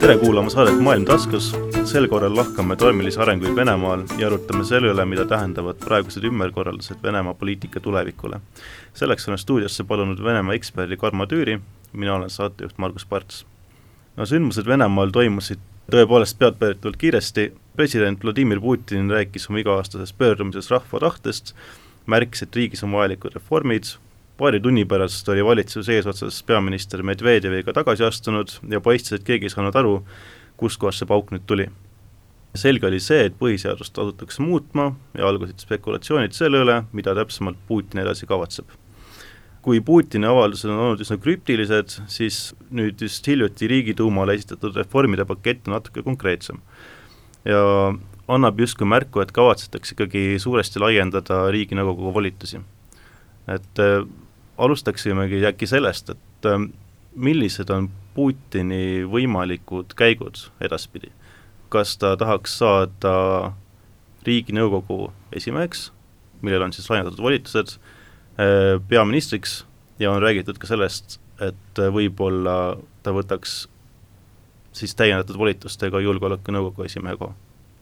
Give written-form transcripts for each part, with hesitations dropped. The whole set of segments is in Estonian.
Tere kuulama saadet Maailm taskus. Sel korral lahkame toimilisi arenguid Venemaal ja arutame selle üle, mida tähendavad praegused ümberkorraldused Venemaa poliitika tulevikule. Selleks olen stuudiosse palunud Venemaa eksperdi Karmo Tüüri, mina olen saatejuht Margus Parts. Sündmused Venemaal toimusid tõepoolest peadpööritult kiiresti. President Vladimir Putin rääkis oma iga-aastases pöördumises rahva tahtest, märkis, et riigis on vajalikud reformid. Paari tunni pärast oli valitsuse eesotsas peaminister Medvedjeviga tagasi astunud ja paistis, et keegi ei saanud aru, kuskohast see pauk nüüd tuli. Selge oli see, et põhiseadust asutakse muutma ja algasid spekulatsioonid selle üle, mida täpsemalt Putin edasi kavatseb. Kui Putini avaldused on olnud üsna krüptilised, siis nüüd just hiljuti Riigiduumale esitatud reformide pakett on natuke konkreetsem. Ja annab justkui märku, et kavatsetakse ikkagi suuresti laiendada Riiginõukogu volitusi. Et alustaksimegi äkki sellest, et millised on Putini võimalikud käigud edaspidi. Kas ta tahaks saada Riiginõukogu esimeheks, millel on siis laiendatud volitused, peaministriks ja on räägitud ka sellest, et võib-olla ta võtaks siis täiendatud volitustega julgeolekunõukogu esimehe koha.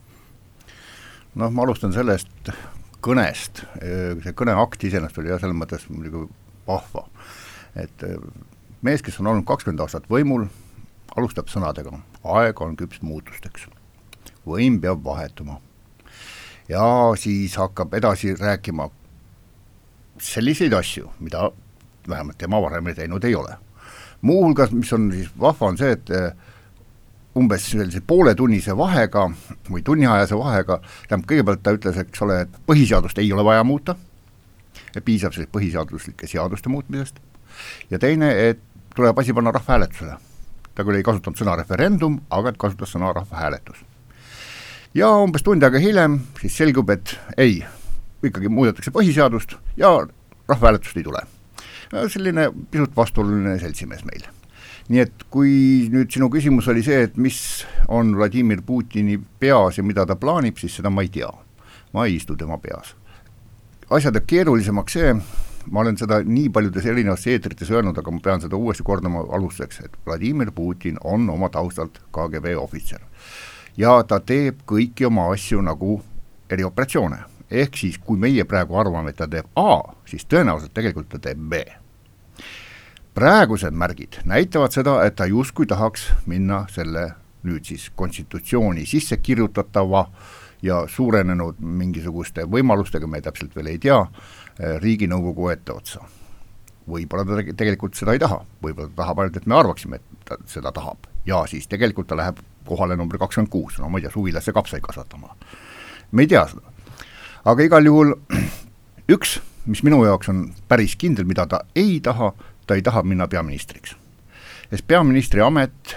Ma alustan sellest kõnest. See kõneakt iseenesest oli selles mõttes vahva. Et mees, kes on olnud 20 aastat võimul, alustab sõnadega. Aeg on küps muutusteks. Võim peab vahetuma. Ja siis hakkab edasi rääkima selliseid asju, mida vähemalt tema varem teinud ei ole. Muuhulgas, mis on siis vahva, on see, et umbes sellise pooletunnise vahega või tunniajase vahega, kõigepealt ta ütles, eks ole, et põhiseadust ei ole vaja muuta, et piisab sellest põhiseaduslike seaduste muutmisest, ja teine, et tuleb asi panna rahvahääletusele. Ta küll ei kasutanud sõna referendum, aga kasutas sõna rahvahääletus. Ja umbes tund aega hiljem siis selgub, et ei, ikkagi muudetakse põhiseadust ja rahvahääletust ei tule. Selline pisut vastuoluline seltsimees meil. Nii et kui nüüd sinu küsimus oli see, et mis on Vladimir Putini peas ja mida ta plaanib, siis seda ma ei tea. Ma ei istu tema peas. Asjad keerulisemaks see, ma olen seda nii paljudes erinevates eetrites öelnud, aga ma pean seda uuesti kordama alustuseks, et Vladimir Putin on oma taustalt KGB ohvitser. Ja ta teeb kõiki oma asju nagu erioperatsioone. Ehk siis, kui meie praegu arvame, et ta teeb A, siis tõenäoliselt tegelikult ta teeb B. Praegused märgid näitavad seda, et ta justkui tahaks minna selle nüüd siis konstitutsiooni sisse kirjutatava ja suurenenud mingisuguste võimalustega, me täpselt veel ei tea, Riiginõukogu ette otsa. Võib-olla ta tegelikult seda ei taha, võib-olla ta tahab ainult, et me arvaksime, et ta seda tahab. Ja siis tegelikult ta läheb kohale number 26, ma ei tea, suvilasse kapsaid kasvatama. Me ei tea seda. Aga igal juhul üks, mis minu jaoks on päris kindel, mida ta ei taha minna peaministriks. Sest peaministri amet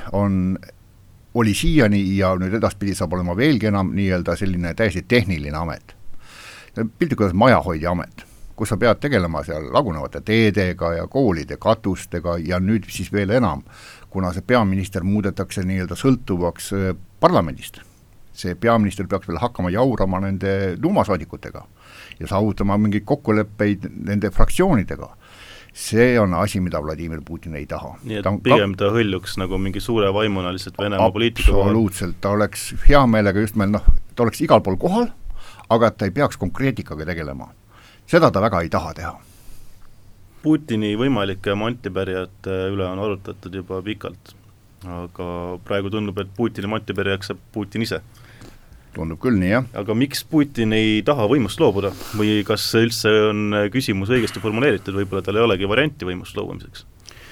oli siiani ja nüüd edaspidi saab olema veelgi enam nii-öelda selline täiesti tehniline amet. Piltlikult majahoidja amet, kus sa pead tegelema seal lagunevate teedega ja koolide katustega ja nüüd siis veel enam, kuna see peaminister muudetakse nii-öelda sõltuvaks parlamendist. See peaminister peaks veel hakkama jaurama nende duumasaadikutega ja saavutama mingeid kokkuleppeid nende fraktsioonidega. See on asi, mida Vladimir Putin ei taha. Nii et pigem ta hõljuks nagu mingi suure vaimuna lihtsalt Venemaa poliitika kohal. Absoluutselt, ta oleks hea meelega just meil, ta oleks igal pool kohal, aga ta ei peaks konkreetikaga tegelema. Seda ta väga ei taha teha. Putini võimalike mantipärijate üle on arutatud juba pikalt, aga praegu tundub, et Putini mantipärijaks saab Putin ise. Tundub küll nii, jah. Aga miks Putin ei taha võimust loobuda? Või kas üldse on küsimus õigesti formuleeritud, võib-olla tal ei olegi varianti võimust loobumiseks?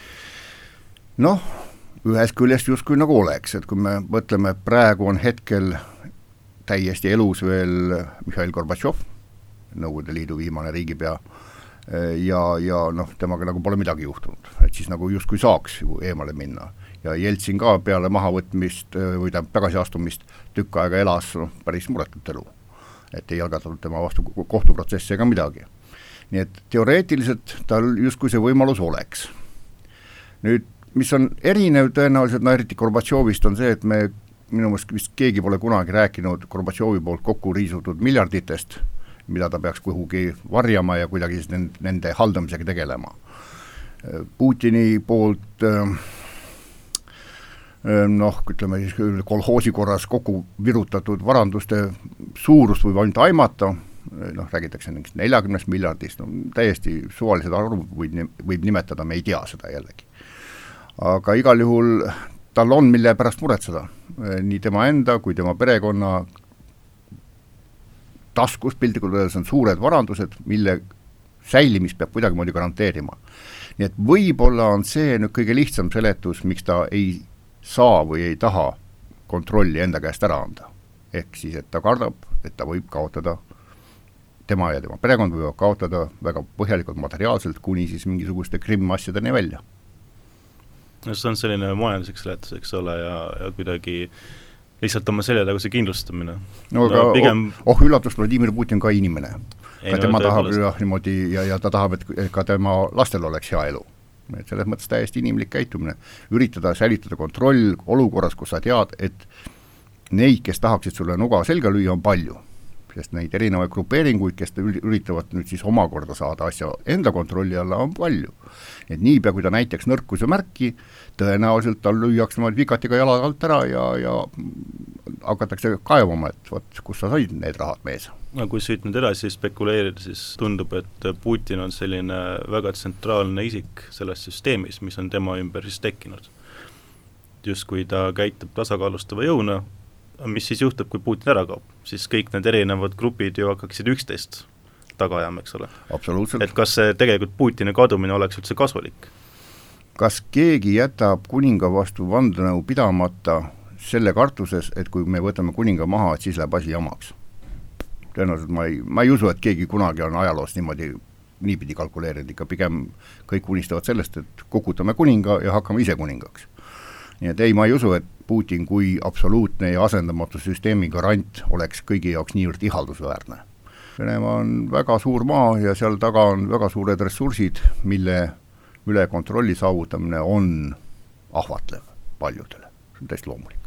Ühes küljest justkui nagu oleks, et kui me mõtleme, praegu on hetkel täiesti elus veel Mihhail Gorbatšov, Nõukogude Liidu viimane riigipea, ja temaga nagu pole midagi juhtunud, et siis nagu justkui saaks ju eemale minna. Ja Jeltsin ka peale mahavõtmist või tagasiastumist tükk aega elas päris muretut elu, et ei algatatud tema vastu kohtuprotsessi ega midagi. Nii et teoreetiliselt tal justkui see võimalus oleks. Nüüd, mis on erinev tõenäoliselt eriti Gorbatšovist on see, et minu meelest vist keegi pole kunagi rääkinud Gorbatšovi poolt kokku riisutud miljarditest, mida ta peaks kuhugi varjama ja kuidagi nende haldamisega tegelema. Putini poolt noh, ütleme siis kolhoosi korras kokku virutatud varanduste suurust võib ainult aimata, noh, räägitakse 40 miljardist, no täiesti suvalised arvu võib nimetada, me ei tea seda jällegi. Aga igal juhul tal on mille pärast muretseda, nii tema enda kui tema perekonna taskus piltlikult öeldes on suured varandused, mille säilimist peab kuidagimoodi garanteerima. Nii et võib-olla on see nüüd kõige lihtsam seletus, miks ta ei saa või ei taha kontrolli enda käest ära anda. Ehk siis, et ta kardab, et ta võib kaotada, tema ja tema perekond võivad kaotada väga põhjalikult materiaalselt kuni siis mingisuguste kriminaalasjadeni välja. See on selline majanduslik seletus, eks ole, ja kuidagi lihtsalt oma selja tagu see kindlustamine. No aga pigem... üllatus, Vladimir Putin ka inimene. Ka tema tahab niimoodi ja ta tahab, et ka tema lastel oleks hea elu. Et selles mõttes täiesti inimlik käitumine. Üritada säilitada kontroll olukorras, kus sa tead, et neid, kes tahaksid sulle nuga selga lüüa, on palju. Sest neid erinevaid grupeeringuid, kes üritavad nüüd siis omakorda saada asja enda kontrolli alla, on palju. Et niipea, kui ta näiteks nõrkuse märki, tõenäoliselt tal lüüaks vigatiga jalad alt ära ja hakatakse kaevama, et võt, kus sa said need rahad mees. No, kui siit nüüd edasi spekuleerida, siis tundub, et Putin on selline väga tsentraalne isik selles süsteemis, mis on tema ümber siis tekkinud. Just kui ta käitub tasakaalustava jõuna, mis siis juhtub, kui Putin ära kaob, siis kõik need erinevad grupid ju hakkaksid üksteist taga ajama, eks ole. Absoluutselt. Et kas see tegelikult Putini kadumine oleks üldse kasulik? Kas keegi jätab kuninga vastu vandenõu pidamata selle kartuses, et kui me võtame kuninga maha, et siis läheb asi jamaks? Tõenäoliselt ma ei usu, et keegi kunagi on ajaloos niipidi kalkuleerinud, ikka pigem kõik unistavad sellest, et kukutame kuninga ja hakkame ise kuningaks. Nii et ei, ma ei usu, et Putin kui absoluutne ja asendamatu süsteemi garant oleks kõigi jaoks niivõrd ihaldusväärne. Venemaa on väga suur maa ja seal taga on väga suured ressursid, mille üle kontrolli saavutamine on ahvatlev paljudele. See on täiesti loomulik.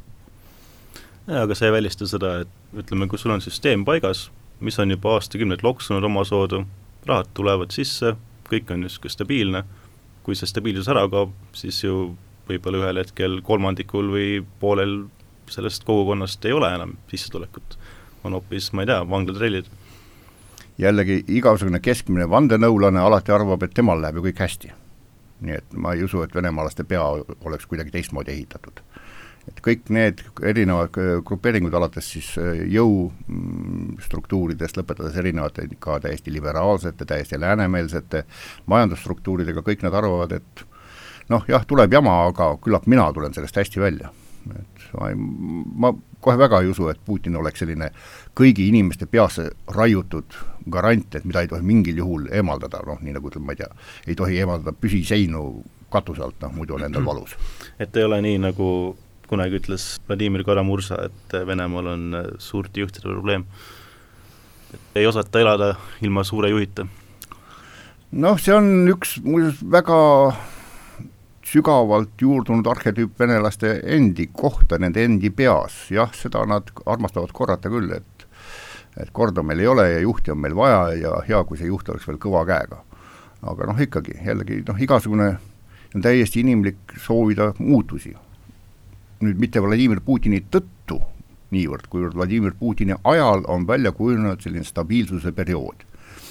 Ja, aga see ei välista seda, et ütleme, kui sul on süsteem paigas, mis on juba aastakümneid loksunud oma soodu, rahad tulevad sisse, kõik on just stabiilne, kui see stabiilsus ära kaob, siis ju võib-olla ühel hetkel kolmandikul või poolel sellest kogukonnast ei ole enam sissetulekut. On hoopis, ma ei tea, vanglatrellid. Jällegi igasugune keskmine vandenõulane alati arvab, et temal läheb ju kõik hästi. Nii et ma ei usu, et venemaalaste pea oleks kuidagi teistmoodi ehitatud. Et kõik need erinevad grupeeringud alates siis jõustruktuuridest lõpetades erinevate ka täiesti liberaalsete, täiesti läänemeelsete majandusstruktuuridega, kõik nad arvavad, et noh, jah, tuleb jama, aga küllap mina tulen sellest hästi välja. Et ma kohe väga ei usu, et Putin oleks selline kõigi inimeste peasse raiutud garant, et mida ei tohi mingil juhul eemaldada, noh, nii nagu ütleb, ma ei tea, ei tohi eemaldada püsiseinu katuse alt, noh, muidu on endal valus. Et ei ole nii, nagu kunagi ütles Vladimir Karamursa, et Venemaal on suurti juhtide probleem. Et ei osata elada ilma suure juhita. Noh, see on üks väga sügavalt juurdunud arhetüüp venelaste endi kohta, nende endi peas. Jah, seda nad armastavad korrata küll, et korda meil ei ole ja juhti on meil vaja ja hea, kui see juht oleks veel kõva käega. Aga noh, ikkagi, jällegi, igasugune on täiesti inimlik soovida muutusi. Nüüd mitte Vladimir Putini tõttu niivõrd, kuivõrd Vladimir Putini ajal on välja kujunenud selline stabiilsuse periood.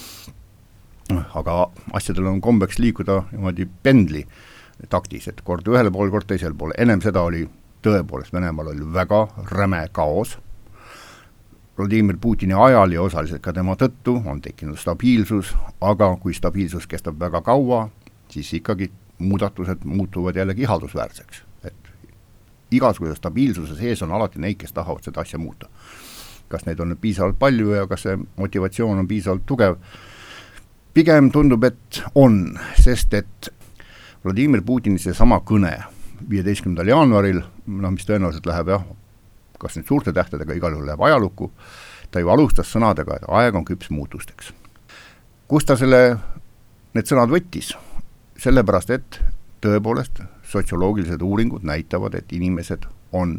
Aga asjadel on kombeks liikuda niimoodi pendli taktis, et kord ühele poole, kord teisel poole. Ennem seda oli tõepoolest, Venemaal oli väga räme kaos. Vladimir Putini ajal ja osaliselt ka tema tõttu on tekkinud stabiilsus, aga kui stabiilsus kestab väga kaua, siis ikkagi muudatused muutuvad jällegi ihaldusväärseks. Et igasuguse stabiilsuse sees on alati neid, kes tahavad seda asja muuta. Kas neid on piisavalt palju ja kas see motivatsioon on piisavalt tugev? Pigem tundub, et on, sest et Vladimir Putini see sama kõne 15. jaanuaril, mis tõenäoliselt läheb kas nüüd suurte tähtedega, igal juhul läheb ajalukku, ta ju alustas sõnadega, et aeg on küps muutusteks. Kus ta need sõnad võttis? Sellepärast, et tõepoolest sotsioloogilised uuringud näitavad, et inimesed on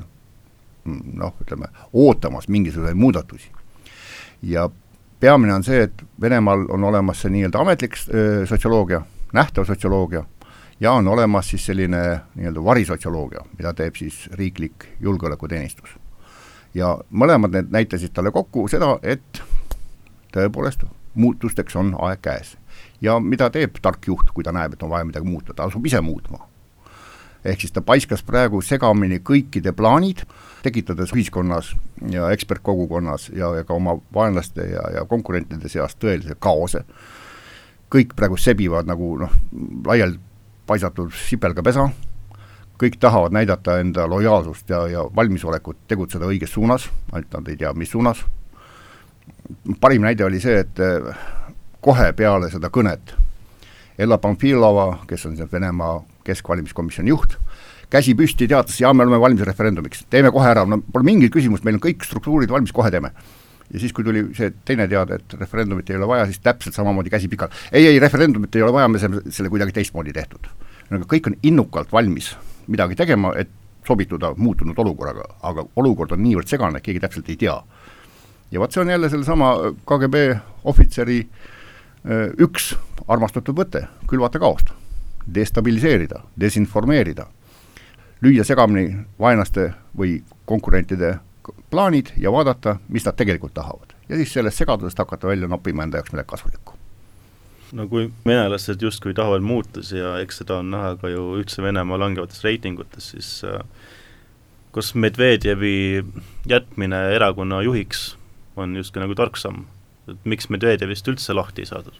ootamas mingisuguseid muudatusi. Ja peamine on see, et Venemaal on olemas see nii-öelda ametlik sotsioloogia, nähtav sotsioloogia, ja on olemas siis selline nii-öelda varisotsioloogia, mida teeb siis riiklik julgeolekuteenistus. Ja mõlemad need näitasid talle kokku seda, et tõepoolest muutusteks on aeg käes. Ja mida teeb tark juht, kui ta näeb, et on vaja midagi muuta, ta asub ise muutma. Ehk siis ta paiskas praegu segamini kõikide plaanid, tekitades ühiskonnas ja ekspertkogukonnas ja ka oma vaenlaste ja konkurentide seas tõelise kaose. Kõik praegu sebivad nagu laial paisatud sipelgapesa, kõik tahavad näidata enda lojaalsust ja valmisolekut tegutseda õiges suunas, ainult nad ei tea, mis suunas. Parim näide oli see, et kohe peale seda kõnet Ella Pamfilova, kes on Venemaa keskvalimiskomisjoni juht, käsi püsti teatas, ja me oleme valmis referendumiks, teeme kohe ära, pole mingit küsimust, meil on kõik struktuurid valmis, kohe teeme. Ja siis, kui tuli see teine teada, et referendumit ei ole vaja, siis täpselt samamoodi käsi pikalt. Ei, referendumit ei ole vaja, me selle kuidagi teistmoodi tehtud. Kõik on innukalt valmis midagi tegema, et sobituda muutunud olukorraga, aga olukord on niivõrd segane, et keegi täpselt ei tea. Ja vaat see on jälle selle sama KGB ohvitseri üks armastatud võte, külvata kaost, destabiliseerida, desinformeerida, lüüa segamini vaenaste või konkurentide plaanid ja vaadata, mis nad tegelikult tahavad. Ja siis sellest segadusest hakata välja noppima enda jaoks midagi kasulikku. No kui venelased justkui tahavad muutusi ja eks seda on näha ka ju ühtse Venemaa langevates reitingutes, siis kas Medvedjevi jätmine erakonna juhiks on justkui nagu tark samm? Miks Medvedjevist üldse lahti ei saadud?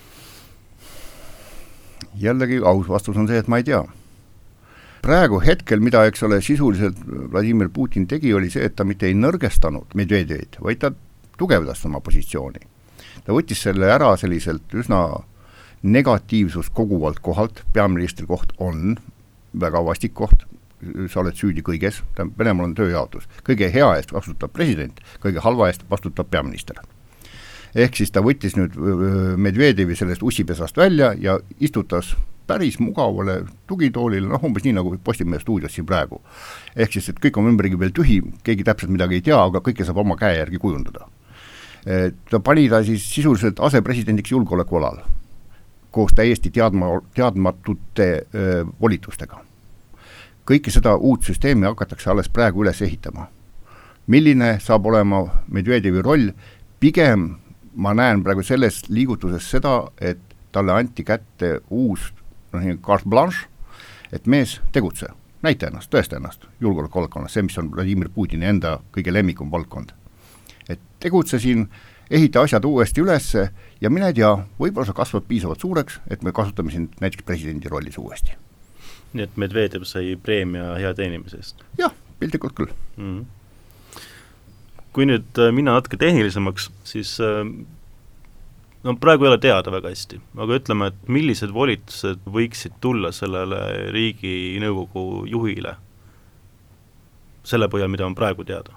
Jällegi aus vastus on see, et ma ei tea. Praegu hetkel, mida eks ole sisuliselt Vladimir Putin tegi, oli see, et ta mitte ei nõrgestanud Medvedjevit, vaid ta tugevdas oma positsiooni. Ta võttis selle ära selliselt üsna negatiivsust koguvalt kohalt, peaministri koht on väga vastik koht, sa oled süüdi kõiges, Venemaal on tööjaotus. Kõige hea eest vastutab president, kõige halva eest vastutab peaminister. Ehk siis ta võttis nüüd Medvedjevi sellest ussipesast välja ja istutas päris mugavale tugitoolile, umbes nii nagu Postimehe stuudios siin praegu. Ehk siis, et kõik on ümbergi veel tühi, keegi täpselt midagi ei tea, aga kõike saab oma käe järgi kujundada. Ta pani ta siis sisuliselt asepresidendiks julgeolekualal koos täiesti teadmatute volitustega. Kõike seda uut süsteemi hakatakse alles praegu üles ehitama. Milline saab olema Medvedjevi roll? Pigem ma näen praegu selles liigutuses seda, et talle anti kätte uus carte blanche, et mees tegutse, näita ennast, tõesta ennast julgeolekuvalkonnas, see, mis on Vladimir Putini enda kõige lemmikum valdkond. Et tegutse siin, ehita asjad uuesti ülesse ja mine tea, võib-olla sa kasvad piisavalt suureks, et me kasutame siin näiteks presidendi rollis uuesti. Nii et Medvedjev sai preemia hea teenimisest? Jah, piltlikult küll. Kui nüüd minna natuke tehnilisemaks, siis praegu ei ole teada väga hästi, aga ütleme, et millised volitused võiksid tulla sellele riigi nõukogu juhile selle põhjal, mida on praegu teada?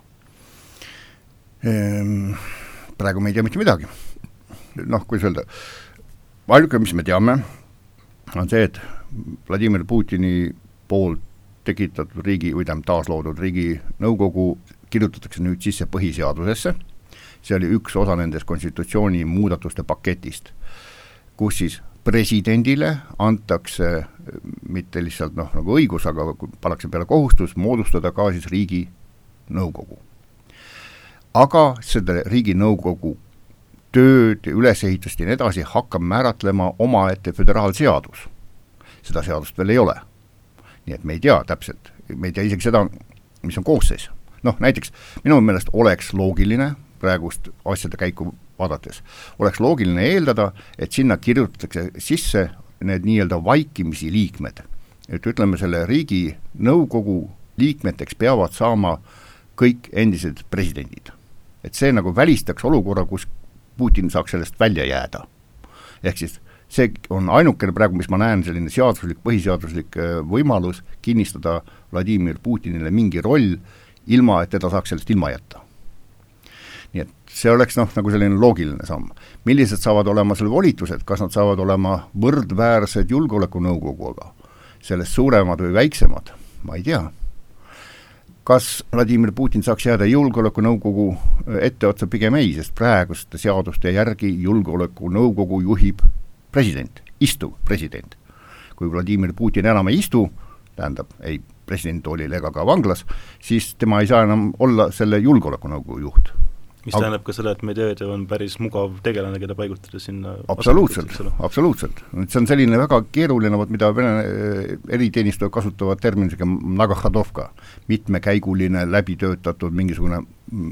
Praegu me ei tea mitte midagi. Kuidas öelda, ainuke, mis me teame, on see, et Vladimir Putini poolt tekitatud riigi, või taasloodud riigi nõukogu kirjutatakse nüüd sisse põhiseadusesse. See oli üks osa nendest konstitutsiooni muudatuste paketist, kus siis presidendile antakse mitte lihtsalt nagu õigus, aga pannakse peale kohustus moodustada ka siis riigi nõukogu. Aga selle riigi nõukogu tööd, ülesehitust ja nii edasi hakkab määratlema omaette föderaalseadus. Seda seadust veel ei ole. Nii et me ei tea täpselt, me ei tea isegi seda, mis on koosseis. Näiteks minu meelest oleks loogiline, praegust asjade käiku vaadates, oleks loogiline eeldada, et sinna kirjutatakse sisse need nii-öelda vaikimisi liikmed. Et ütleme, selle riigi nõukogu liikmeteks peavad saama kõik endised presidendid. Et see nagu välistaks olukorra, kus Putin saaks sellest välja jääda. Ehk siis see on ainukene praegu, mis ma näen, selline seaduslik, põhiseaduslik võimalus kinnistada Vladimir Putinile mingi roll, ilma et teda saaks sellest ilma jätta. Nii et see oleks nagu selline loogiline samm. Millised saavad olema selle volitused, kas nad saavad olema võrdväärsed julgeolekunõukoguga, sellest suuremad või väiksemad, ma ei tea. Kas Vladimir Putin saaks jääda julgeolekunõukogu etteotsa pigem ei, sest praeguste seaduste järgi julgeolekunõukogu juhib president, istuv president. kui Vladimir Putin enam ei istu, tähendab, ei presidentoolil ega ka vanglas, siis tema ei saa enam olla selle julgeolekunõukogu juht. Mis tähendab ka selle, et Medvedev on päris mugav tegelane, keda paigutada sinna absoluutselt. See on selline väga keeruline, mida Vene eriteenistujad kasutavad terminisega nagahodovka, mitmekäiguline, läbitöötatud mingisugune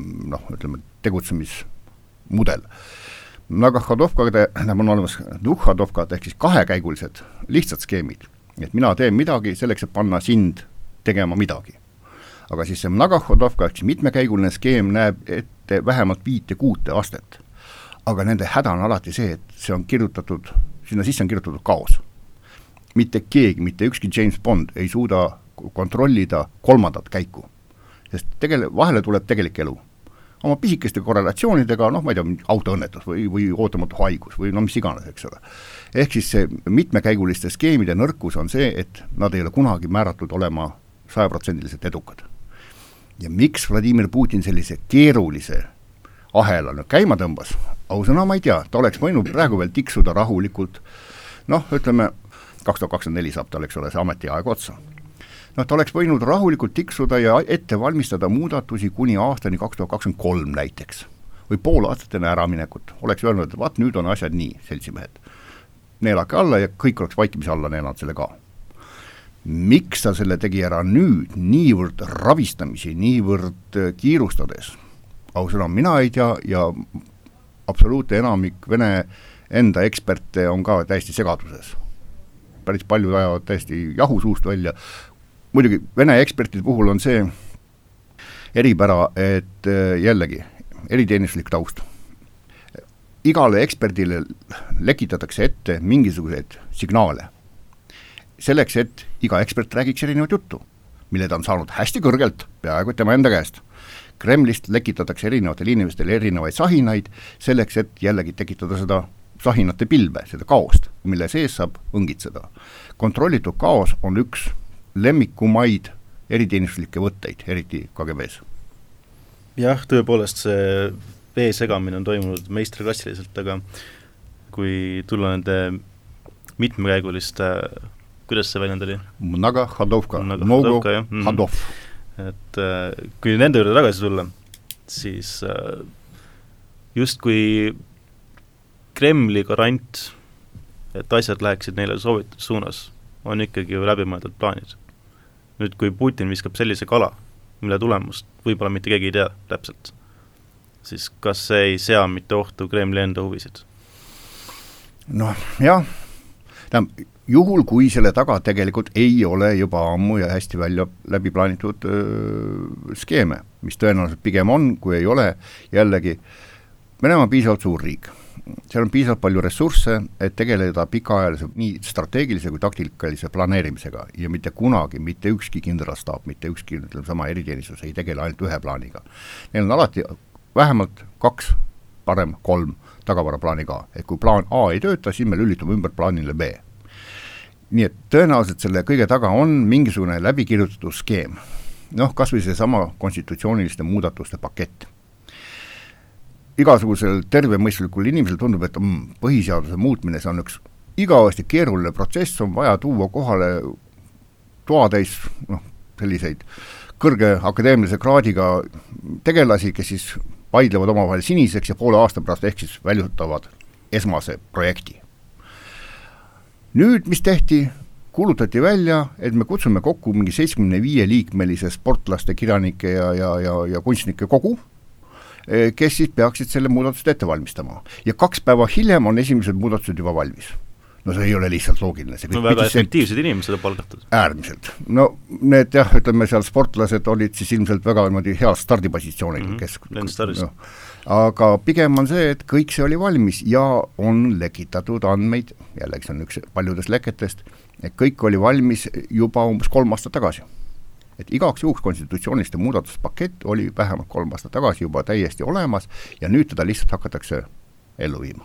tegutsemismudel. Nagahodovkad on olemas duhodovkad ehk siis kahekäigulised lihtsad skeemid, et mina teen midagi selleks, et panna sind tegema midagi. Aga siis see nagahodovka ehk siis mitmekäiguline skeem näeb ette vähemalt 5-6 astet. Aga nende häda on alati see, et see on kirjutatud, sinna sisse on kirjutatud kaos. Mitte keegi, mitte ükski James Bond ei suuda kontrollida 3. käiku, sest vahele tuleb tegelik elu. Oma pisikeste korrelatsioonidega, ma ei tea, autoõnnetus või ootamatu haigus või mis iganes, eks ole. Ehk siis see mitmekäiguliste skeemide nõrkus on see, et nad ei ole kunagi määratud olema 100% edukad. Ja miks Vladimir Putin sellise keerulise ahela käima tõmbas? Ausõna ma ei tea, ta oleks võinud praegu veel tiksuda rahulikult, ütleme, 2024 saab ta, eks ole, see ametiaeg otsa. Ta oleks võinud rahulikult tiksuda ja ette valmistada muudatusi kuni aastani 2023 näiteks. Või pool aastat enne äraminekut. Oleks öelnud, et vaat nüüd on asjad nii, seltsimehed. Neelake alla ja kõik oleks vaikimise alla neelanud selle ka. Miks ta selle tegi ära nüüd, niivõrd ravistamisi, niivõrd kiirustades? Ausõna, mina ei tea ja absoluutne enamik Vene enda eksperte on ka täiesti segaduses. Päris palju ajavad täiesti jahusuust välja. Muidugi, Vene ekspertide puhul on see eripära, et jällegi, eriteenistuslik taust. Igale eksperdile lekitatakse ette mingisuguseid signaale. Selleks, et iga ekspert räägiks erinevat juttu, mille ta on saanud hästi kõrgelt, peaaegu tema enda käest. Kremlist lekitatakse erinevatele inimestele erinevaid sahinaid, selleks, et jällegi tekitada seda sahinate pilve, seda kaost, mille sees saab õngitseda. Kontrollitud kaos on üks lemmikumaid eriteenistuslikke võtteid, eriti KGB-s. Jah, tõepoolest see vee segamine on toimunud meistriklassiliselt, aga kui tulla nende mitmekäiguliste, kuidas see väljend oli? Nagahodovka, Hodov. Et kui nende juurde tagasi tulla, siis just kui Kremli garant, et asjad läheksid neile soovitud suunas, on ikkagi ju läbimõeldud plaanid. Nüüd, kui Putin viskab sellise kala, mille tulemust võib-olla mitte keegi ei tea täpselt, siis kas see ei sea mitte ohtu Kremli enda huvisid? Jah, juhul kui selle taga tegelikult ei ole juba ammu ja hästi välja läbi plaanitud skeeme, mis tõenäoliselt pigem on, kui ei ole, jällegi Venemaa on piisavalt suur riik. Seal on piisavalt palju ressursse, et tegeleda pikaajalise, nii strateegilise kui taktikalise planeerimisega ja mitte kunagi, mitte ükski kindralstaap, mitte ükski sama eriteenistus ei tegele ainult ühe plaaniga. Neil on alati vähemalt 2, parem 3 tagavaraplaani ka, et kui plaan A ei tööta, siis me lülitume ümber plaanile B. Nii et tõenäoliselt selle kõige taga on mingisugune läbikirjutatud skeem. Kas või see sama konstitutsiooniliste muudatuste pakett. Igasugusel tervemõistlikul inimesel tundub, et põhiseaduse muutmine, see on üks igavesti keeruline protsess, on vaja tuua kohale toatäis selliseid kõrge akadeemilise kraadiga tegelasi, kes siis vaidlevad omavahel siniseks ja poole aasta pärast ehk siis väljutavad esmase projekti. Nüüd, mis tehti, kuulutati välja, et me kutsume kokku mingi 75-liikmelise sportlaste, kirjanike ja kunstnike kogu, kes siis peaksid selle muudatust ette valmistama. Ja 2 päeva hiljem on esimesed muudatused juba valmis. See ei ole lihtsalt loogiline. Väga efektiivsed inimesed on palgatud. Äärmiselt. Need ütleme seal sportlased olid siis ilmselt väga hea stardipositsioonil. Aga pigem on see, et kõik see oli valmis ja on lekitatud andmeid, jällegi see on üks paljudest leketest, et kõik oli valmis juba umbes 3 aastat tagasi. Et igaks juhuks konstitutsiooniliste muudatuspakett oli vähemalt 3 aastat tagasi juba täiesti olemas ja nüüd teda lihtsalt hakatakse ellu viima.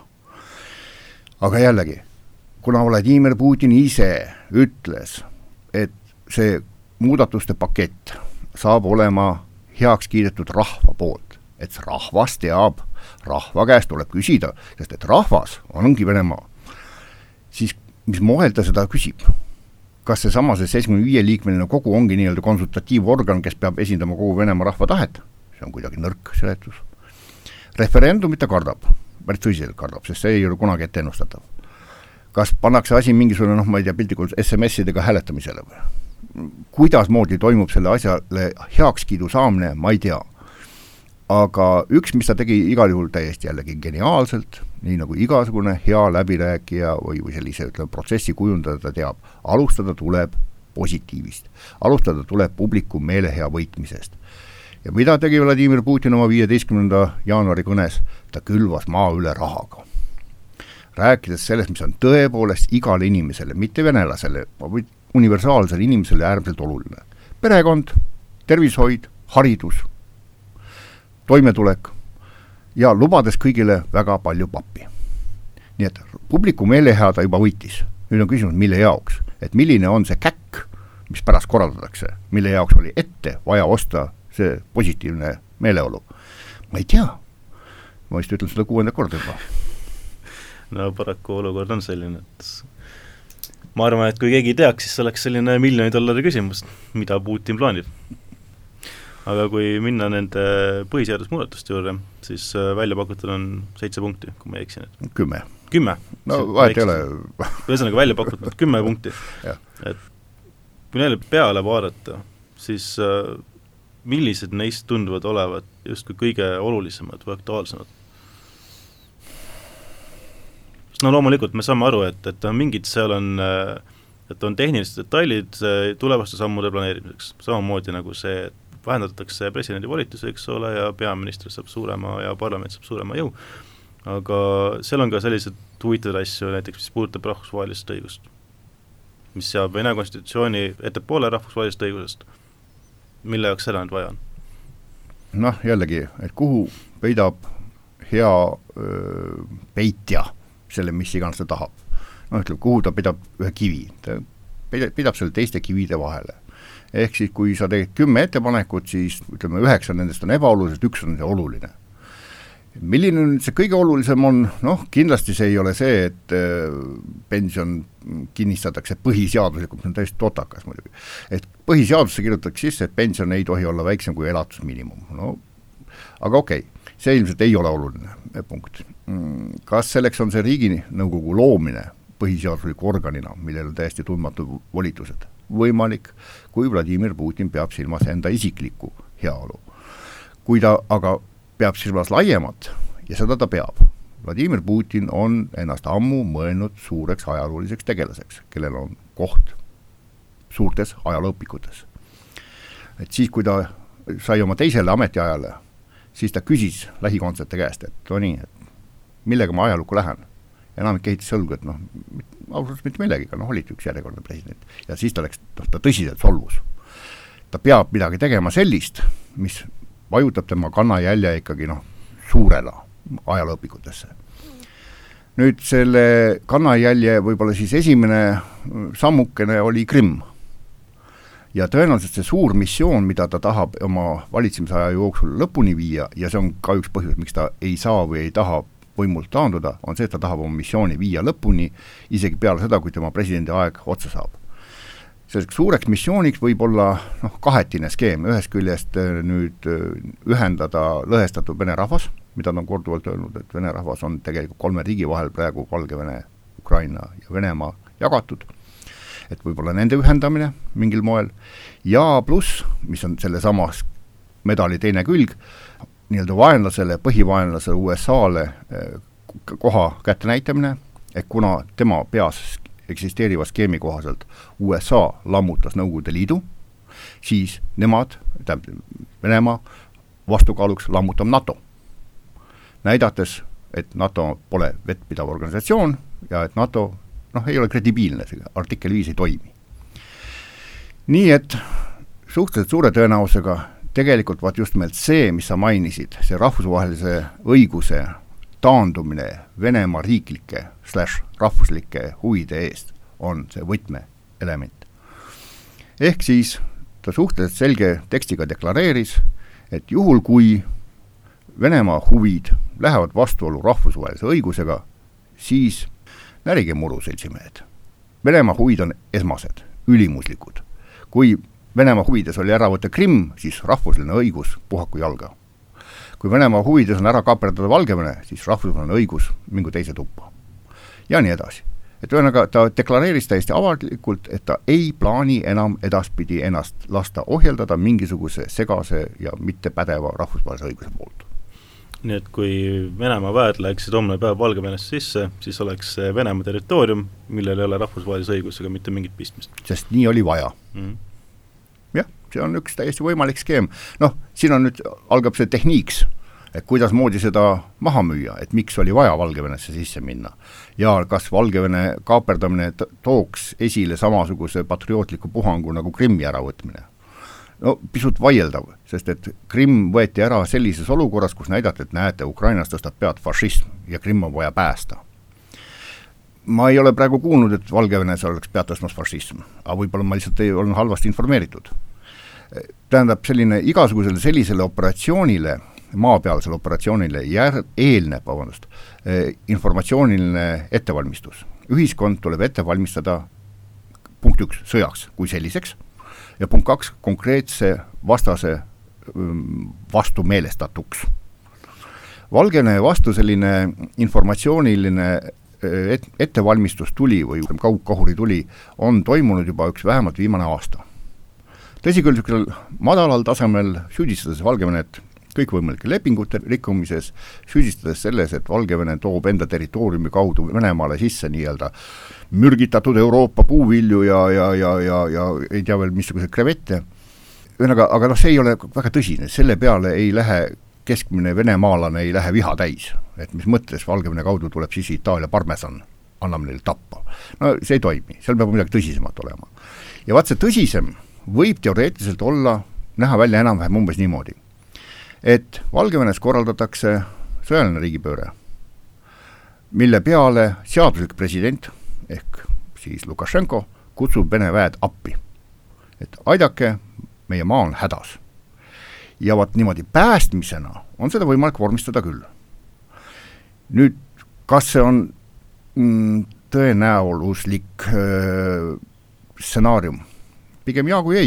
Aga jällegi, kuna Vladimir Putin ise ütles, et see muudatuste pakett saab olema heaks kiidetud rahva poolt, et rahvas teab, rahva käest tuleb küsida, sest et rahvas ongi Venemaa, siis mis moel ta seda küsib? kas see 75-liikmeline kogu ongi nii-öelda konsultatiivorgan, kes peab esindama kogu Venemaa rahva tahet, see on kuidagi nõrk seletus. Referendumit ta kardab, päris tõsiselt kardab, sest see ei ole kunagi ette ennustatav. Kas pannakse asi mingisugune, ma ei tea, piltlikult SMS-idega hääletamisele või? Kuidas moodi toimub selle asjale heakskiidu saamine, ma ei tea. Aga üks, mis ta tegi igal juhul täiesti jällegi geniaalselt, nii nagu igasugune hea läbirääkija või sellise protsessi kujundada ta teab, alustada tuleb positiivist. Alustada tuleb publiku meelehea võitmisest. Ja mida tegi Vladimir Putin oma 15. jaanuari kõnes? Ta külvas maa üle rahaga. Rääkides sellest, mis on tõepoolest igale inimesele, mitte venelasele, vaid universaalsele inimesele äärmiselt oluline. Perekond, tervishoid, haridus, toimetulek ja lubades kõigile väga palju pappi. Nii et publiku meelehea ta juba võitis. Nüüd on küsimus, mille jaoks. Et milline on see käkk, mis pärast korraldatakse, mille jaoks oli ette vaja osta see positiivne meeleolu. Ma ei tea. Ma vist ütlen seda 6. korda juba. No paraku olukord on selline, et ma arvan, et kui keegi teaks, siis oleks selline $1 miljoni küsimus, mida Putin plaanib. Aga kui minna nende põhiseadusmuudatuste juurde, siis välja pakutud on 7 punkti, kui ma ei eksin. 10. 10? No vahet ei ole. Ühesõnaga välja pakutud 10 punkti. Et kui neile peale vaadata, siis millised neist tunduvad olevat justkui kõige olulisemad või aktuaalsemad? No loomulikult me saame aru, et on mingid seal on, et on tehnilised detailid tulevaste sammude planeerimiseks. Samamoodi nagu see, et vähendatakse presidendi volitusi, eks ole, ja peaminister saab suurema ja parlament saab suurema jõu. Aga seal on ka sellised huvitavad asju, näiteks mis puudutab rahvusvahelist õigust, mis seab Vene konstitutsiooni ettepoole rahvusvahelist õigusest, mille jaoks seda nüüd vaja on? Noh, jällegi, et kuhu peidab hea peitja selle, mis iganes ta tahab. No ütleb, kuhu ta pidab ühe kivi. Ta pidab selle teiste kivide vahele. Ehk siis, kui sa teed 10 ettepanekut, siis ütleme 9 nendest on ebaolulised, 1 on see oluline. Milline see kõige olulisem on? Noh, kindlasti see ei ole see, et pension kinnistatakse põhiseaduslikult, see on täiesti totakas muidugi. Et põhiseadusse kirjutatakse sisse, et pension ei tohi olla väiksem kui elatusmiinimum. No, aga okei. See ilmselt ei ole oluline punkt. Kas selleks on see riiginõukogu loomine põhiseadusliku organina, millel on täiesti tundmatu volitused? Võimalik, kui Vladimir Putin peab silmas enda isiklikku heaolu. Kui ta aga peab silmas laiemat, ja seda ta peab, Vladimir Putin on ennast ammu mõelnud suureks ajalooliseks tegelaseks, kellel on koht suurtes ajalooõpikutes. Et siis, kui ta sai oma teisele ametiajale, siis ta küsis lähikondsete käest, et nii, et millega ma ajalukku lähen. Enamik kehitis sõlgu, et ausalt mitte millegiga, olid üks järjekordne president. Ja siis ta läks, ta tõsiselt solvus. Ta peab midagi tegema sellist, mis vajutab tema kannajälje ikkagi suurela ajalooõpikutesse. Nüüd selle kannajälje võib-olla siis esimene sammukene oli Krimm. Ja tõenäoliselt see suur missioon, mida ta tahab oma valitsemisaja jooksul lõpuni viia, ja see on ka üks põhjus, miks ta ei saa või ei taha võimult taanduda, on see, et ta tahab oma missiooni viia lõpuni, isegi peale seda, kui tema presidendi aeg otsa saab. Selleks suureks missiooniks võib olla kahetine skeem, ühest küljest nüüd ühendada lõhestatud Vene rahvas, mida ta on korduvalt öelnud, et Vene rahvas on tegelikult 3 riigi vahel praegu Valgevene, Ukraina ja Venemaa jagatud, et võib-olla nende ühendamine mingil moel, ja pluss, mis on selle samas medali teine külg, nii-öelda vaenlasele, põhivaenlasele USA-le koha kätte näitamine, et kuna tema peas eksisteeriva skeemi kohaselt USA lammutas Nõukogude Liidu, siis nemad, Venemaa vastukaaluks lammutab NATO. Näidates, et NATO pole vettpidav organisatsioon ja et NATO ei ole kredibiilne, artikkel 5 ei toimi. Nii et suhteliselt suure tõenäosusega tegelikult vaat just meilt see, mis sa mainisid, see rahvusvahelise õiguse taandumine Venemaa riiklike / rahvuslike huvide eest on see võtmeelement. Ehk siis ta suhteliselt selge tekstiga deklareeris, et juhul kui Venemaa huvid lähevad vastuolu rahvusvahelise õigusega, siis närige muru, seltsimehed. Venemaa huvid on esmased. ülimuslikud. Kui Venemaa huvides oli ära võtta Krimm, siis rahvusline õigus puhaku jalga. Kui Venemaa huvides on ära kaaperdada Valgevene, siis rahvusline õigus mingu teise tuppa. Ja nii edasi. Et ühesõnaga ta deklareeris täiesti avalikult, et ta ei plaani enam edaspidi ennast lasta ohjeldada mingisuguse segase ja mitte pädeva rahvusvahelise õiguse poolt. Nii et kui Venemaa väed läheksid homne päev Valgevenesse sisse, siis oleks see Venemaa territoorium, millel ei ole rahvusvahelise õigusega mitte mingit pistmist. Sest nii oli vaja. Jah, see on üks täiesti võimalik skeem. Siin on nüüd, algab see tehniiks, et kuidas moodi seda maha müüa, et miks oli vaja Valgevenesse sisse minna. Ja kas Valgevene kaaperdamine tooks esile samasuguse patriootliku puhangu nagu Krimmi äravõtmine. Pisut vaieldav, sest et Krimm võeti ära sellises olukorras, kus näidati, et näete, Ukrainas tõstab pead fašism ja Krimm on vaja päästa. Ma ei ole praegu kuulnud, et Valgevenes oleks pead tõstmas fašism, aga võib-olla ma lihtsalt ei olnud halvasti informeeritud. Tähendab, igasugusele sellisele operatsioonile, maapealsele operatsioonile eelneb informatsiooniline ettevalmistus. Ühiskond tuleb ette valmistada punkt 1 sõjaks kui selliseks ja punkt 2 konkreetse vastase vastu meelestatuks. Valgevene vastu selline informatsiooniline ettevalmistus tuli või kaugkahuri tuli on toimunud juba vähemalt viimane aasta. Tõsi küll, madalal tasemel süüdistades Valgevenet kõikvõimalike lepingute rikkumises, süüdistades selles, et Valgevene toob enda territooriumi kaudu Venemaale sisse nii-öelda mürgitatud Euroopa puuvilju ja ei tea veel missugused krevette. Aga see ei ole väga tõsine, selle peale ei lähe keskmine venemaalane ei lähe viha täis, et mis mõttes Valgevene kaudu tuleb siis Itaalia parmesan, anname neile tappa. See ei toimi, seal peab midagi tõsisemat olema. Ja vaat see tõsisem võib teoreetiliselt olla, näha välja enam-vähem umbes niimoodi, et Valgevenes korraldatakse sõjaline riigipööre, mille peale seaduslik president ehk siis Lukašenko kutsub Vene väed appi, et aidake, meie maa on hädas. Ja vaat niimoodi päästmisena on seda võimalik vormistada küll. Nüüd, kas see on tõenäoluslik stsenaarium? Pigem jaa kui ei.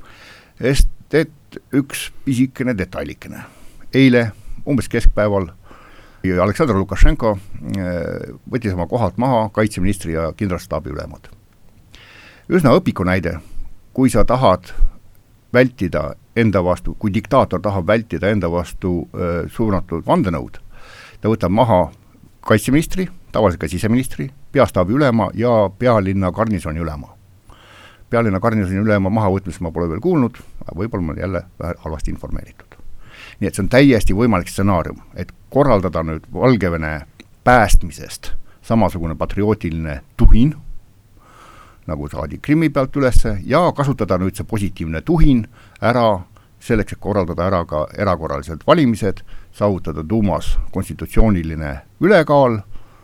Et üks pisikene detailikene. Eile, umbes keskpäeval, Aleksandr Lukašenko võttis oma kohalt maha kaitseministri ja kindralstaabi ülemad. Üsna õpiku näide, kui sa tahad vältida enda vastu, kui diktaator tahab vältida enda vastu suunatud vandenõud, ta võtab maha kaitseministri, tavaliselt ka siseministri, peastaabi ülema ja pealinna garnisoni ülema. Pealinna garnisoni ülema mahavõtmist ma pole veel kuulnud, aga võib-olla ma olen jälle vähe halvasti informeeritud. Nii et see on täiesti võimalik stsenaarium, et korraldada nüüd Valgevene päästmisest samasugune patriootiline tuhin, nagu saadi Krimmi pealt ülesse, ja kasutada nüüd see positiivne tuhin ära selleks, et korraldada ära ka erakorralised valimised, saavutada Duumas konstitutsiooniline ülekaal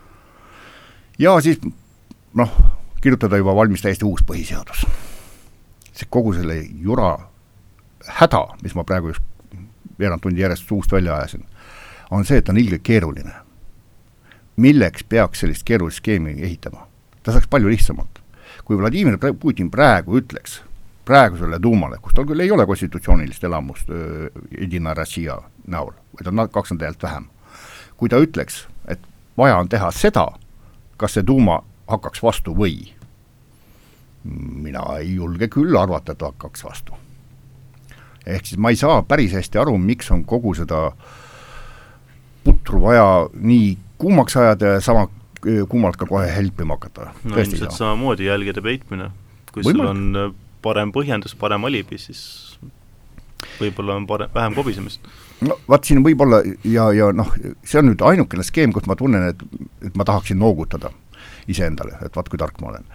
ja siis kirjutada juba valmis täiesti uus põhiseadus. See kogu selle jura häda, mis ma praegu just veerand tundi järjest suust välja ajasin, on see, et on ilge keeruline. Milleks peaks sellist keerulist skeemi ehitama? Ta saaks palju lihtsamalt. Kui Vladimir Putin praegu ütleks, praegusele Duumale, kus tal küll ei ole konstitutsioonilist elamust Edina Rossija näol, vaid on 2 täielt vähem. Kui ta ütleks, et vaja on teha seda, kas see Duuma hakkaks vastu või mina ei julge küll arvata, et hakkaks vastu. Ehk siis ma ei saa päris hästi aru, miks on kogu seda putru vaja nii kuumaks ajada ja sama kuumalt ka kohe helpima hakata. Ilmselt samamoodi jälgede peitmine. Kui sul on parem põhjendus, parem alibi, siis võib-olla on vähem kobisemist. Vaat siin võib-olla ja see on nüüd ainukene skeem, kus ma tunnen, et ma tahaksin noogutada iseendale, et vaat kui tark ma olen.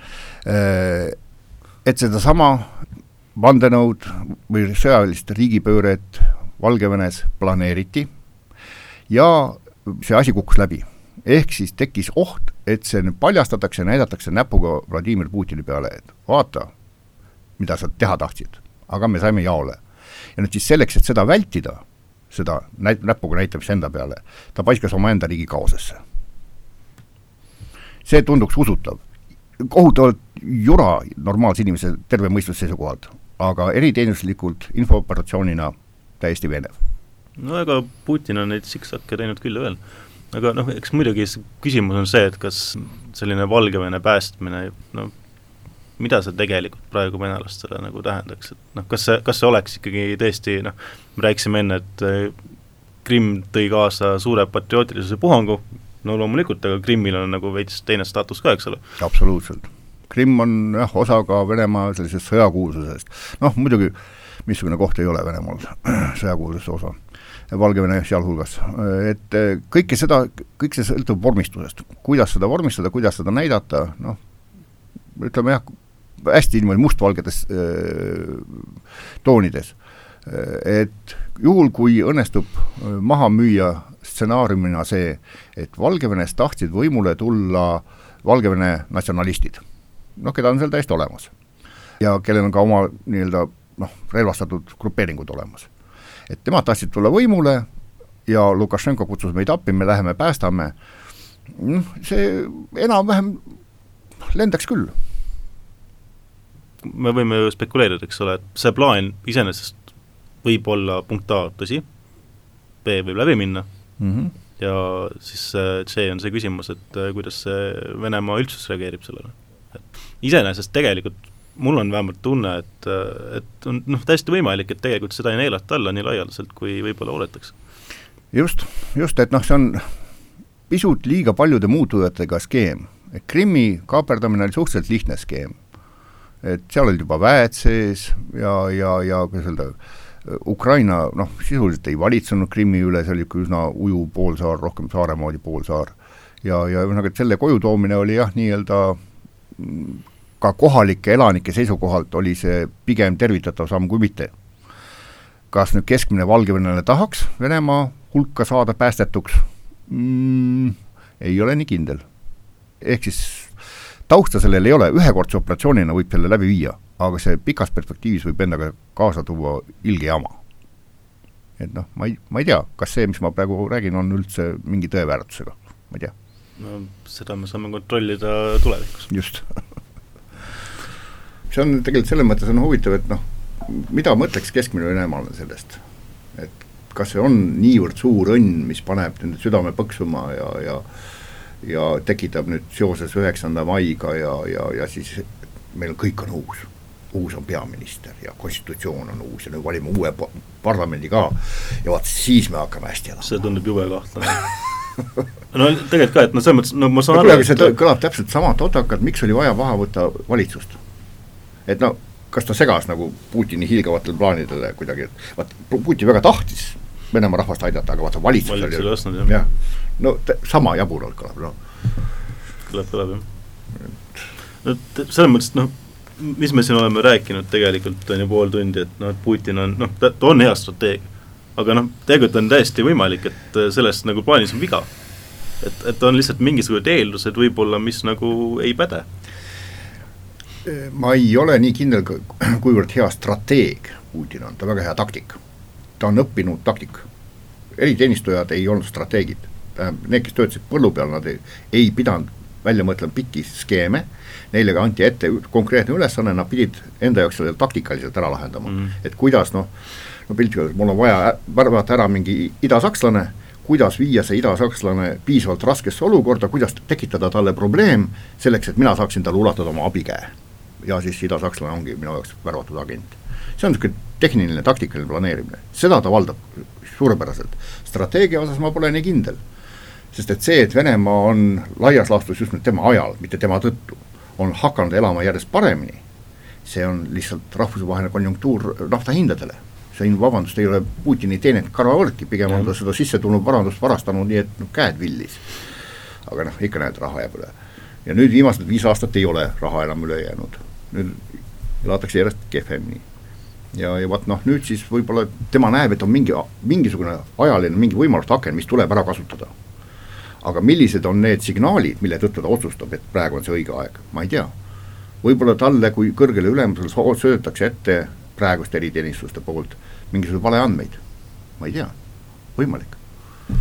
Et seda sama vandenõud või sõjalist riigipööret Valgevenes planeeriti ja see asi kukkus läbi. Ehk siis tekkis oht, et see paljastatakse ja näidatakse näpuga Vladimir Putini peale, et vaata, mida sa teha tahtsid, aga me saime jaole. Ja nüüd siis selleks, et seda vältida, seda näpuga näitamist enda peale, ta paiskas oma enda riigi kaosesse. See tunduks usutav. kohutavalt jura normaalse inimese terve mõistluse seisukohalt, aga eriteenistuslikult infooperatsioonina täiesti veenev. No ega Putin on neid siksakke teinud küll ja veel. Aga noh, eks muidugi küsimus on see, et kas selline Valgevene päästmine, no mida see tegelikult praegu venelastele nagu tähendaks, et noh, kas see oleks ikkagi tõesti, noh, me rääkisime enne, et Krimm tõi kaasa suure patriootilisuse puhangu, no loomulikult, aga Krimmil on nagu veits teine staatus ka, eks ole? Absoluutselt. Krimm on osa ka Venemaa sellisest sõjakuulsusest. Noh, muidugi missugune koht ei ole Venemaal sõjakuulsuse osa, Valgevene sealhulgas. Et kõik see sõltub vormistusest. Kuidas seda vormistada, kuidas seda näidata, noh, ütleme jah, hästi niimoodi mustvalgedes toonides. Et juhul, kui õnnestub maha müüa stsenaariumina see, et Valgevenes tahtsid võimule tulla Valgevene natsionalistid, noh, keda on seal täiesti olemas. Ja kellel on ka oma nii-öelda relvastatud grupeeringud olemas. Et tema tahtsid tulla võimule ja Lukašenko kutsus meid appi, me läheme päästame. See enam-vähem lendaks küll. Me võime ju spekuleerida, eks ole, et see plaan iseenesest võib olla punkt A tõsi, B võib läbi minna ja siis C on see küsimus, et kuidas see Venemaa üldsus reageerib sellele. Iseenesest tegelikult mul on vähemalt tunne, et on täiesti võimalik, et tegelikult seda ei neelata alla nii laialdaselt, kui võib-olla oletakse. Just, et see on pisut liiga paljude muutujatega skeem. Et Krimmi kaaperdamine oli suhteliselt lihtne skeem. Et seal olid juba väed sees ja kuidas öelda, Ukraina sisuliselt ei valitsenud Krimmi üle, see oli üsna uju poolsaar, rohkem Saaremoodi poolsaar. Ja selle koju toomine oli jah, nii-öelda ka kohalike elanike seisukohalt oli see pigem tervitatav samm kui mitte. Kas nüüd keskmine Valgevenele tahaks Venemaa hulka saada päästetuks? Ei ole nii kindel. Ehk siis tausta sellel ei ole, ühekordse operatsioonina võib selle läbi viia, aga see pikas perspektiivis võib endaga kaasa tuua ilge jama. Et ma ei tea, kas see, mis ma praegu räägin, on üldse mingi tõeväärtusega, ma ei tea. No seda me saame kontrollida tulevikus. Just. See on tegelikult selles mõttes on huvitav, et mida mõtleks keskmine Venemaalne sellest? Et kas see on niivõrd suur õnn, mis paneb nende südame põksuma ja tekitab nüüd seoses 9. maiga ja siis meil kõik on uus. Uus on peaminister ja konstitutsioon on uus ja nüüd valime uue parlamendi ka ja vaat siis me hakkame hästi elama. See tundub jube kahtlane. No tegelikult ka, et selles mõttes, ma saan aru, see kõlab täpselt sama totakalt, miks oli vaja vaha võtta valitsust. Et kas ta segas nagu Putini hiilgavatel plaanidele kuidagi, et Putin väga tahtis Venemaa rahvast aidata, aga vaata valitsus oli ostnud, jah. No sama jaburalt kõlab, Kõlab, jah. Selles mõttes, mis me siin oleme rääkinud tegelikult on ju pool tundi, et Putin on, ta on hea strateeg, aga tegelikult on täiesti võimalik, et sellest nagu plaanis on viga. Et on lihtsalt mingisugused eeldused võib-olla, mis nagu ei päde. Ma ei ole nii kindel, kuivõrd hea strateeg Putin on, ta väga hea taktik. Ta on õppinud taktik. Eriteenistujad ei olnud strateegid. Need, kes töötasid põllu peal, nad ei pidanud välja mõtlema pikki skeeme, neile ka anti ette konkreetne ülesanne, nad pidid enda jaoks selle taktikaliselt ära lahendama. Et kuidas, piltiga, mul on vaja värvata ära mingi idasakslane, kuidas viia see idasakslane piisavalt raskesse olukorda, kuidas tekitada talle probleem selleks, et mina saaksin talle ulatada oma abikäe. Ja siis idasakslane ongi minu jaoks värvatud agent. See on tehniline, taktikaline planeerimine. Seda ta valdab suurepäraselt. Strateegia osas ma pole nii kindel. Sest et see, et Venemaa on laias laastus just tema ajal, mitte tema tõttu, on hakanud elama järjest paremini, see on lihtsalt rahvusvaheline konjunktuur naftahindadele. See vabandust ei ole Putini teenet karvavõrki, pigem on ta seda sisse tulnud varandust varastanud nii, et käed villis. Aga ikka näed, raha jääb üle. Ja nüüd viimased 5 aastat ei ole raha enam üle jäänud. Nüüd elatakse järjest kehvemini. Ja vaat nüüd siis võib-olla tema näeb, et on mingisugune ajaline, mingi võimalust aken, mis tuleb ära kasutada. Aga millised on need signaalid, mille tõttu ta otsustab, et praegu on see õige aeg? Ma ei tea. Võib-olla talle, kui kõrgele ülemusel söödetakse ette praeguste eriteenistuste poolt mingisugused vale andmeid. Ma ei tea. Võimalik.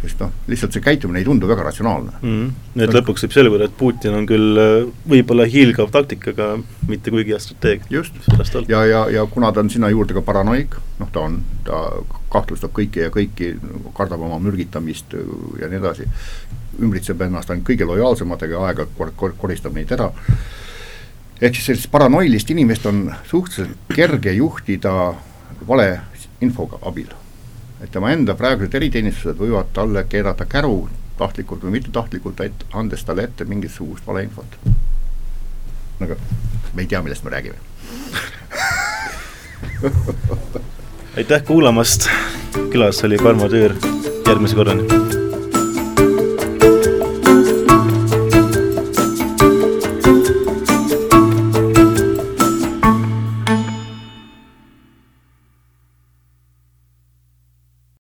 sest lihtsalt see käitumine ei tundu väga ratsionaalne. Et lõpuks võib selguda, et Putin on küll võib-olla hiilgav taktikaga, mitte kuigi hea strateeg. Just, ja kuna ta on sinna juurde ka paranoik, ta kahtlustab kõiki ja kõiki, kardab oma mürgitamist ja nii edasi, ümbritseb ennast ainult kõige lojaalsematega ja aega koristab neid ära. Ehk siis sellist paranoilist inimest on suhteliselt kerge juhtida vale infoga abil. Et tema enda praegused eriteenistused võivad talle keerata käru tahtlikult või mitte tahtlikult, andes talle ette mingisugust valeinfot. Aga me ei tea, millest me räägime. Aitäh kuulamast, külas oli Parmo Tüür, järgmise korrani.